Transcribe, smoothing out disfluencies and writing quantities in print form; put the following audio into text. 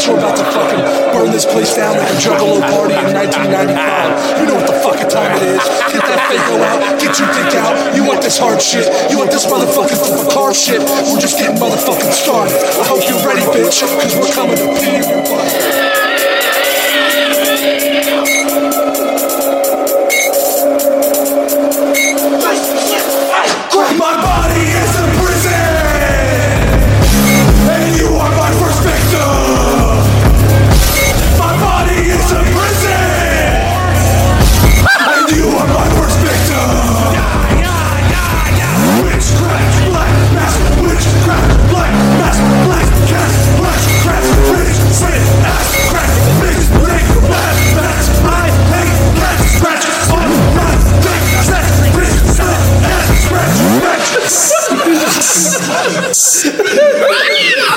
bitch, we're about to fucking burn this place down like a Juggalo party in 1995. You know what the fucking time it is. Get that Faco out, get your dick out. You want this hard shit, you want this motherfucking car shit. We're just getting motherfucking started. I hope you're ready, bitch, cause we're coming to pee in your butt. My body is a prison, and you are my first victim. My body is a prison, and you are my first victim. Witchcraft, black mass, witchcraft, black mass, black cat, witchcraft, bitch, spit, ass, crack, bitch, break, black mass. I hate cat scratch on my dick, sex, bitch, spit, ass, scratch, bitch.